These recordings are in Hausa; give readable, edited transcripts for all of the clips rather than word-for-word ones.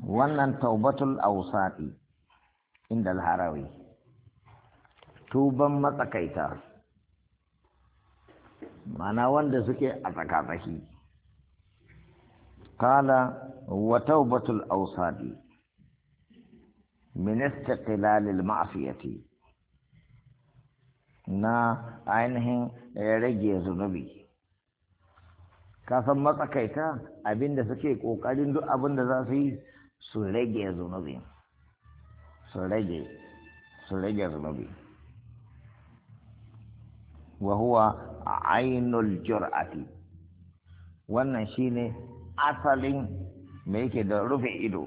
wannan taubatul awsati inda al-harawi tuban matsakaita mana wanda suke a tsakatsaki kala wa taubatul awsati min istiqlalil ma'siyati na ainihin rage zunubi kasan matsakaita abinda suke kokarin duk abinda za su yi su rage zunubi su rage zunubi wa huwa ainul jur'ati wannan shine asalin me yake da rufe ido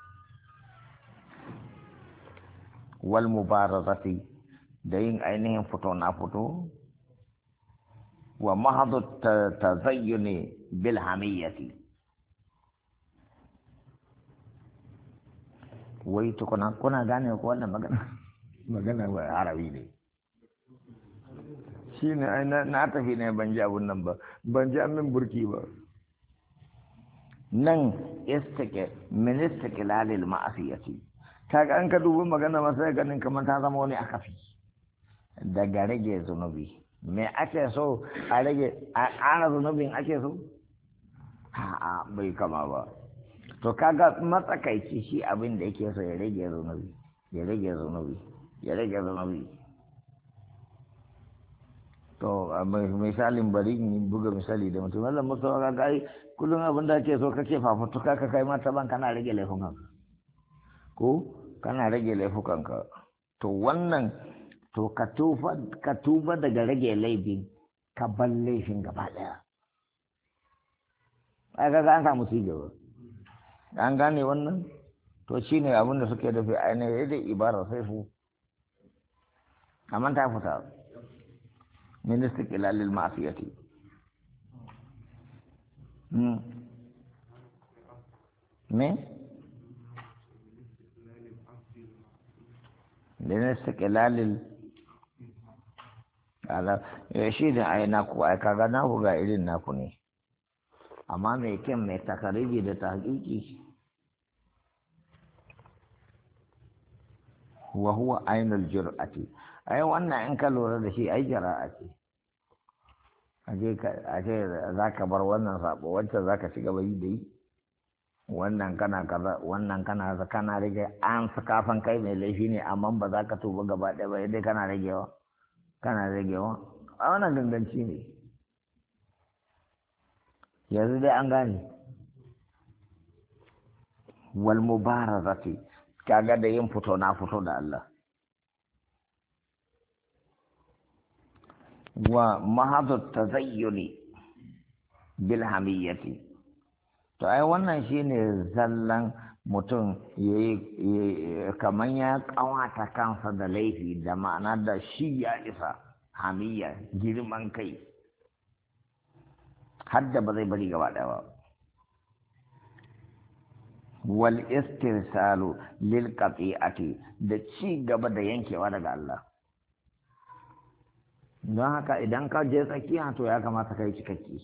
wal mubarazati da yin ainihin fito na fito wa mahadu tazayyuni bil hamiyyati wai tukuna kuna gane ko wannan magana wa arabi ne shine ai na tafi ne ban ji abun nan ba ban ji amin burki ba nan min istiqlalil ma'asiyati kaga an ka duba magana ma sai ganin kamar ta zama wani akafi daga rage zunubi me ake so a rage a ƙara zunubin ake so a'a bai kama ba to kaga matsakaici shi abin da yake so ya rage zunubi ya rage zunubi ya rage zunubi to misalin bari in buga misali da mutum wallan mutum ka kai kullum abin da ake so kake fafutuka ka kai mata ban kana rage laifukan ko kana rage laifukan ka to wannan to ka tuba daga rage laifin ka bar laifin gaba daya ai ga an samu cigaba an gane wannan to shine abin da suke dafi ainihin da ibara sai su amma ta fita min istiqlalil ma'siyati me min istiqlalil ala shi da ai naku ai kaga naku ga irin naku ne amma mai kyan mai takariji da tahqiqi wa huwa ainul jur'ati ai wannan in ka lura da shi ai jara'a ce aje za ka bar wannan sabo wacce za ka ci gaba yi da yi wannan kana kaza wannan kana rage an kafan kai mai laifi ne amma ba za ka tuba gaba ɗaya ba dai kana ragewa a wannan ganganci ne yanzu dai an gane wal mubarazati kaga da yin fito na fito da Allah wa mahadu tazayyuni bil hamiyyati to ai wannan shine zallan mutum yayi kaman ya kawata kansa da laifi da ma'ana da shi ya isa hamiyya girman kai hadda ba zai bari gaba daya ba wal istirsalu lil qati'ati da ci gaba da yankewa daga Allah don haka idan ka je tsakiya to ya kamata ka yi cikakke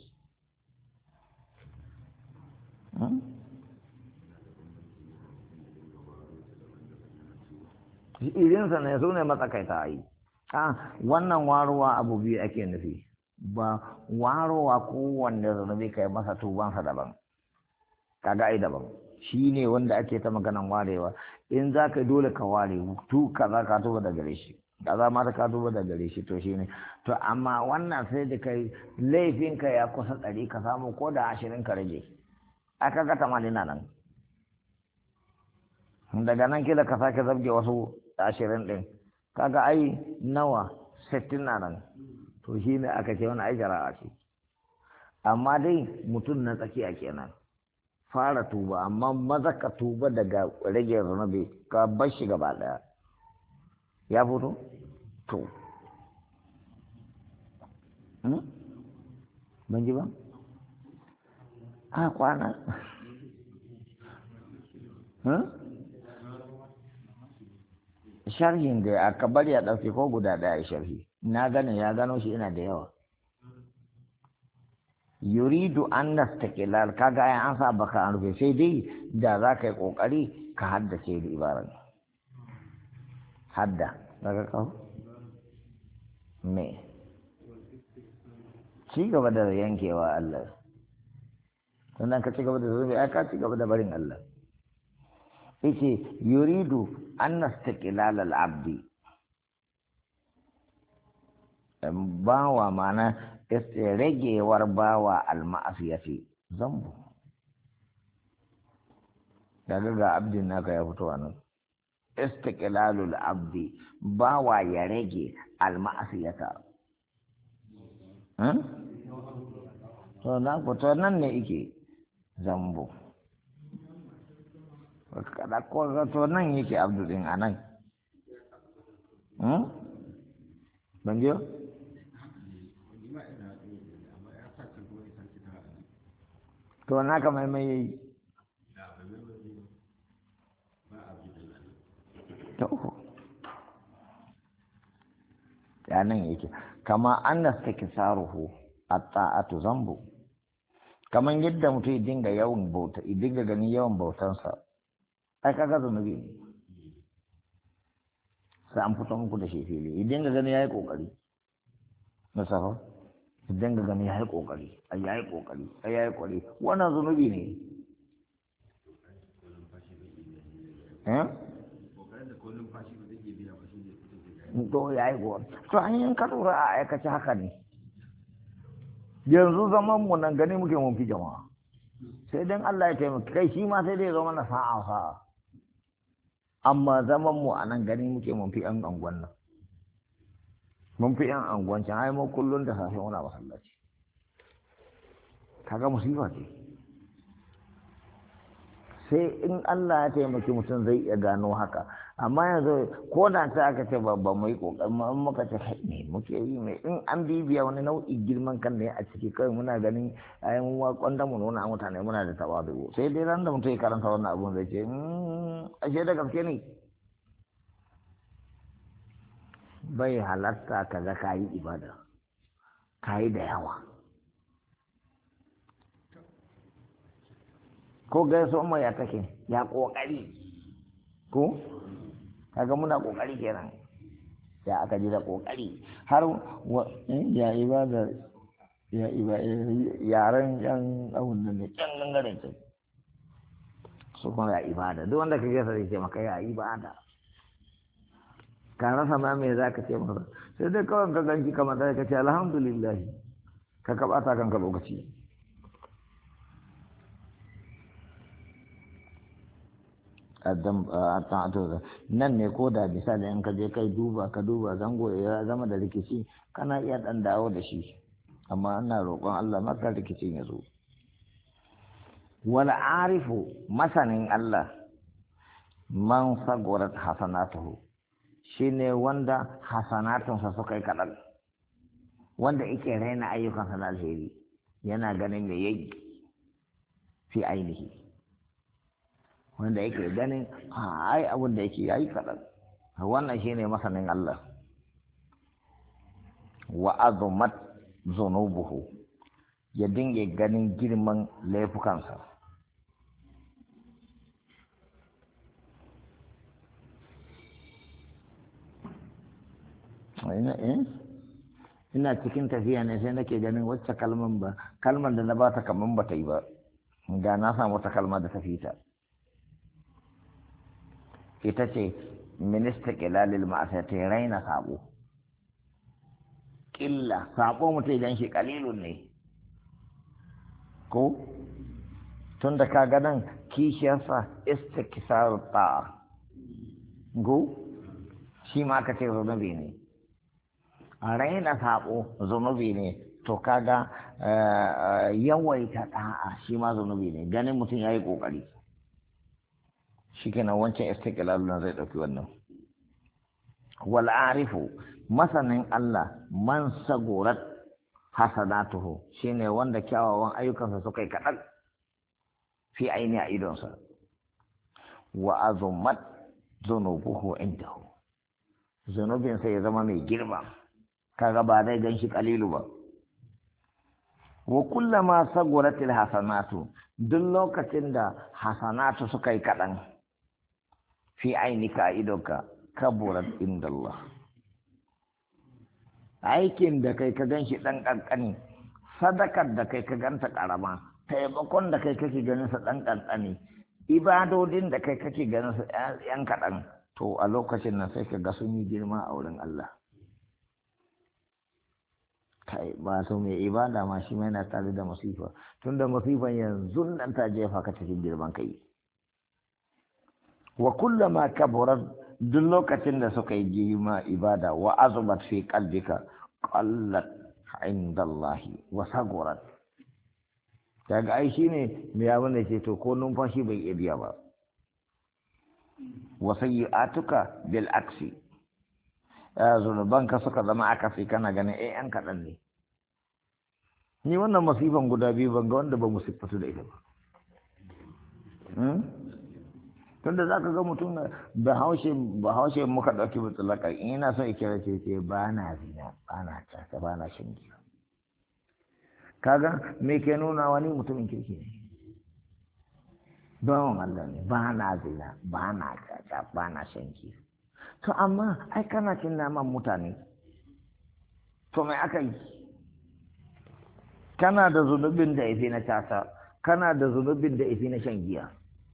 irinsa ne su ne matsakaita a yi wannan warowa abu biyu ake nufi ba warowa kowanne zunubi ka yi masa tubansa daban kaga ai daban shi ne wanda ake ta maganan warewa in za ka dole ka ware tu kaza ka tuba da gare shi kaza ma ka tuba da gare shi to shi ne to amma wannan sai da kai laifinka ya kusa 100 ka samu ko da 20 ka rage aka ga 80 na nan daga nan kila ka sake zabge wasu 20 din kaga ai nawa 60 na nan to shi ne aka ce wani ai jara'a ce amma dai mutum na tsakiya kenan fara tuba amma maza ka tuba daga rage zunubi ka bar shi gaba daya ya fito to ban ji ba a kwana sharhin da aka bari ya ɗauke ko guda ɗaya sharhi na gane ya gano shi ina da yawa yuridu an nastaqilal kaga ai an sa baka an rufe sai dai da za ka yi kokari ka haddace da ibaran hadda daga kawo me ci gaba da yankewa Allah sannan ka ci gaba da zunubi ai ka ci gaba da barin Allah yace yuridu an nastaqilal al-abdi bawa mana ragewar bawa al-ma'asiyati zambu daga ga abdin naka ya fito nan istiqlalul abdi bawa ya rage al-ma'asiyata to na fito nan ne yake zambu kada ko to nan yake abdu din anan banjo to naka mai yayi to ya nan yake kama annas takisaruhu at-ta'atu zambu kaman yadda mutum ya dinga yawan bauta ya dinga ganin yawan bautansa ai kaga zunubi ne sai an fito muku da shi fili ya dinga ganin yayi kokari na safa idan ga gani yayi kokari ai yayi kokari ai yayi kokari wannan zunubi ne kokarin da kullum fashi ba zai biya ba shi ne to yayi go to an yin kadura a aikace haka ne yanzu zaman mu nan gani muke mun fi jama'a sai dan Allah ya taimaka kai shi ma sai dai zama na sa'a amma zaman mu a nan gani muke mun fi an angon nan mun fi yan angoncin ai mu kullun da safe muna masallaci kaga musiba ce sai in Allah ya taimaki mutum zai iya gano haka amma yanzu ko da ta aka ce babba mai kokarin mu muka ce kai ne muke yi mai in an bibiya wani nau'i girman kan ne a ciki kai muna ganin ai mu kwanda mu nuna mutane muna da tawadu sai dai ran da mutum ya karanta wannan abun zai ce ashe da gaske ne bai halatta ka ga kayi ibada kayi da yawa ko gaiso mai ya take ya kokari ko kaga muna kokari kenan ya aka ji da kokari har ya ibada yaran yan abun nan ne can gangaren ce su kuma ya ibada duk wanda ka gasa zai ce maka ya ibada ka rasa ma me za ka ce masa sai dai kawai ka ganci kamar da ka ce alhamdulillah ka kabata kanka lokaci nan ne ko da misali in ka je kai ka duba zango ya zama da rikici kana iya dan dawo da shi amma ina roƙon Allah maka rikicin ya zo wal arifu masanin Allah man sagorat hasanatuhu shine wanda hasanatunsa suka yi kaɗan wanda yake raina ayyukansa na alheri yana ganin me yayi fi ainihi wanda yake ganin ai abin da yake yayi kaɗan wannan shine masanin Allah wa azumat zunubuhu ya dinga ganin girman laifukansa ina cikin tafiya ne sai nake ganin wacce kalmar da na ba ta kaman ba ta yi ba ga na samu ta kalma da ta fita ita ce minista kilalil ma'asai ta raina sabo ƙilla sabo mutum idan shi kalilun ne ko tun da ka ganin kishiyarsa istikisar ta'a go shi ma ka ce zunubi ne a raina sabo zunubi ne to kaga yawaita da'a shi ma zunubi ne ganin mutum ya yi ƙoƙari shi kenan wancan istiqlal nan zai ɗauki wannan wal arifu masanin Allah man sagorat hasanatuhu shine wanda kyawawan ayyukansa suka yi kaɗan fi aini a idonsa wa azumat zunubuhu indahu zunubinsa ya zama mai girma kaga ba zai gan shi kalilu ba wa kullama saguratil hasanatu duk lokacin da hasanatu suka yi kaɗan fi ainika idonka kaburat indallah aikin da kai ka gan shi ɗan ƙanƙani sadakar da kai ka ganta ƙarama taimakon da kai kake ganin sa ɗan ƙanƙani ibadodin da kai kake ganin sa ‘yan kaɗan to a lokacin nan sai ka ga sun yi girma a wurin Allah kai ba so mai ibada ma shi mai na tare da masifa tunda masifan yanzu nan ta jefa ka cikin girman kai wa kullama kaburat duk lokacin da suka yi girma ibada wa azumat fi qalbika qallat indallahi wa sagurat kaga ai shine me ya wanda ce to ko numfashi bai iya biya ba wa sayyi'atuka bil aksi zunubanka suka zama akasi kana ganin an kaɗan ne ni wannan masifan guda biyu ban ga wanda ba mu siffatu da ita ba tunda za ka ga mutum bahaushe muka ɗauki mutulaka in yana son ikira ce ba na zina ba na casa ba na shan giya kaga me ke nuna wani mutumin kirki ne bawan Allah ne ba na zina ba na casa ba na shan giya to amma ai kana cin naman mutane to mai aka yi kana da zunubin da ifi na casa kana da zunubin da ifi na shan giya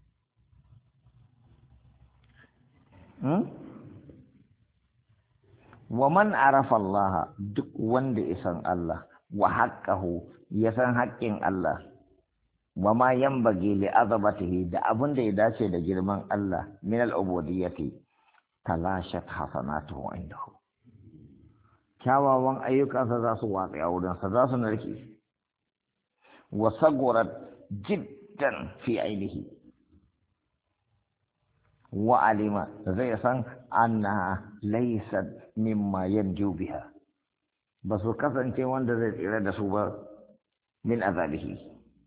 wa man arafa Allah duk wanda ya san Allah wa haqqahu ya san haƙƙin Allah wa ma yanbaghi li azabatihi da abin da ya dace da girman Allah min al-ubudiyyati talashat hasanatuhu indahu kyawawan ayyukansa za su watsi a wurinsa za su narke wa sagurat jiddan fi ainihi wa alima zai san annaha laysat mimma yanju biha ba su kasance wanda zai tsira da su ba min azabihi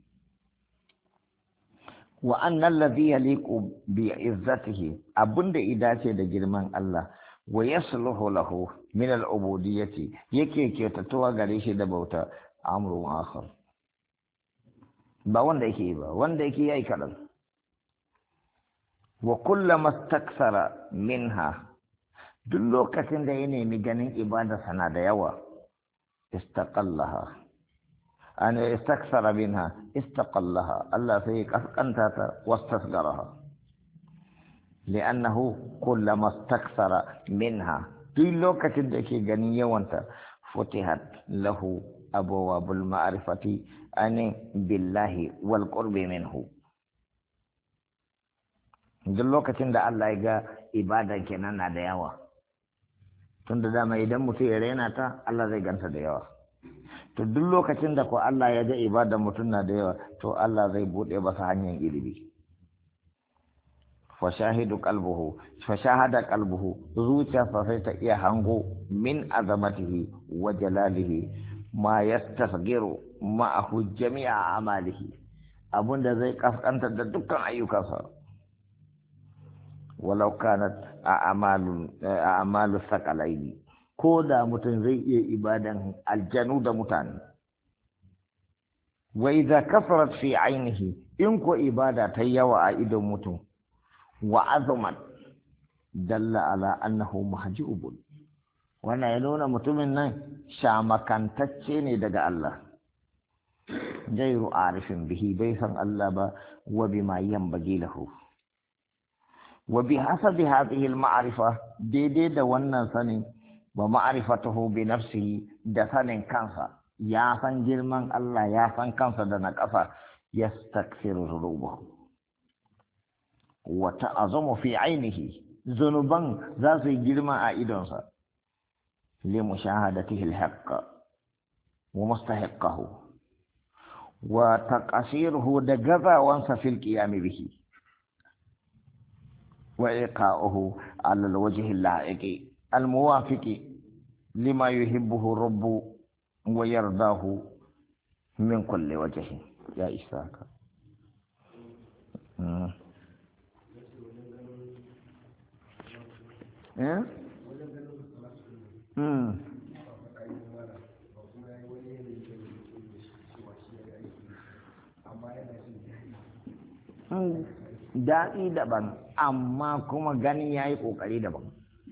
wa anna alladhi yaliqu bi izzatihi abunda idace da girman Allah wa yasluhu lahu min al-ubudiyyati yake kyautatuwa gare shi da bauta amrun akhar ba wanda yake ba wanda yake yayi kadan wa kullama istakthara minha duk lokacin da ya nemi ganin ibada sana da yawa istaqallaha an istakthara minha istaqallaha Allah sai kaskanta ta wastasgaraha li'annahu kullama istakthara minha duk lokacin da yake ganin yawanta futihat lahu abwabul ma'rifati an billahi wal qurbi minhu duk lokacin da Allah ya ga ibada kenan na da yawa tun da dama idan mutum ya raina ta Allah zai ganta da yawa to duk lokacin da ko Allah ya ga ibada mutum na da yawa to Allah zai bude masa hanyar ilimi fashahada qalbuhu zuciyarsa sai ta iya hango min azamatihi wa jalalihi ma yastasghiru ma'ahu jami'a amalihi abunda zai kaskantar da dukkan ayyukansa walau kanat a'malu thaqalaini ko da mutum zai iya ibadan aljanu da mutane wa idza kafarat fi ainihi in ko ibada ta yawa a idon mutum wa azumat dalla ala annahu mahjubun wannan ya nuna mutumin nan shamakantacce ne daga Allah gairu arifin bihi bai san Allah ba wa bima yanbaghi lahu wa bihasabi hadhihi al-ma'rifa daidai da wannan sanin wa ma'rifatuhu bi nafsihi da sanin kansa ya san girman Allah ya san kansa da na kafa yastaksiru dhunubahu wa ta'azamu fi ainihi zunuban za su yi girma a idonsa li mushahadatihi al-haqq wa mustahiqqahu wa taqasiruhu da gazawansa fil qiyam bihi wa iqa'uhu ala al-wajhi al-la'iqi al-muwafiqi lima yuhibbuhu rabbu wa yardahu min kulli wajhi ya isaka daɗi daban amma kuma gani ya yi ƙoƙari daban.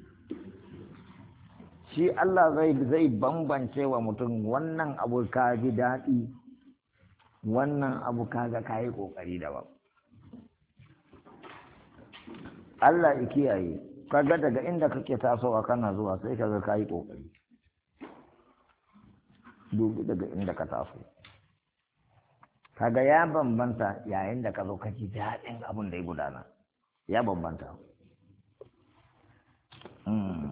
Shi Allah zai bambance wa mutum wannan abu ka ji daɗi, wannan abu kaga ka yi ƙoƙari daban. Allah ya kiyaye, kaga daga inda kake tasowa kana zuwa sai kaga ka yi ƙoƙari. Dubi daga inda ka taso. Kaga ya bambanta yayin da ka zo ka ji daɗin abin da ya gudana. Ya bambanta.